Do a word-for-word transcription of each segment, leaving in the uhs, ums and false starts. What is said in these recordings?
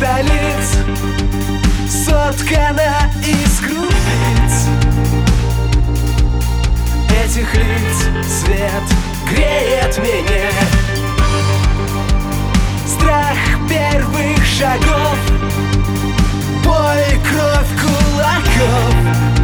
столиц соткана из крупиц этих лиц. Свет греет меня, страх первых шагов, боль, кровь кулаков.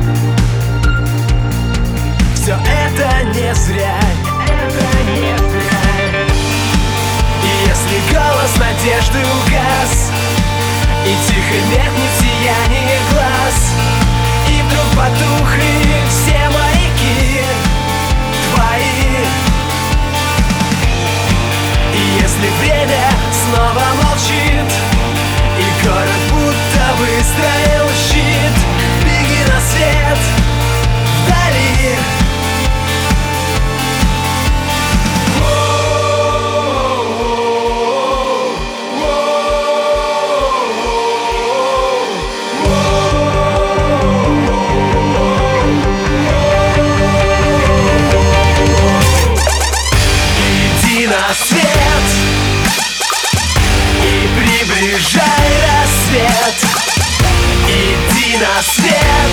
Все это не зря, это не зря. И если голос надежды угас, и тихо меркнет сияние глаз, и вдруг потухли все маяки твои, и если время снова молчит, и город будто выстроил щит, беги на свет вдали. На свет и приближай рассвет. Иди на свет,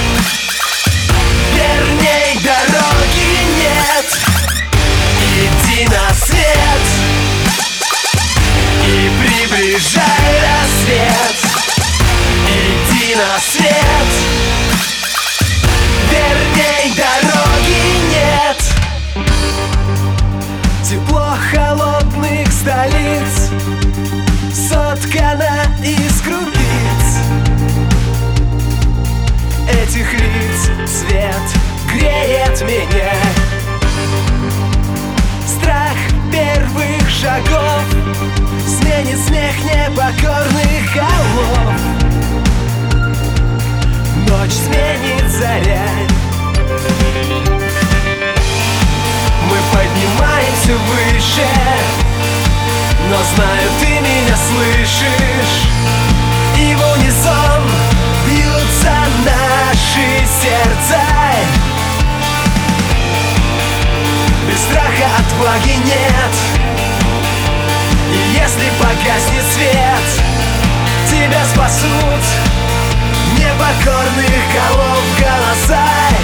верней дороги нет. Иди на свет и приближай рассвет. Иди на свет, верней дороги нет. Тепло холодных столиц соткано из крупиц этих лиц. Свет греет меня, страх первых шагов сменит смех непокорных голов. Ночь сменит заря, мы поднимаемся выше, но знаю, ты меня слышишь. И в унисон бьются наши сердца. Без страха отваги нет. И если погаснет свет, тебя спасут непокорных голов голоса.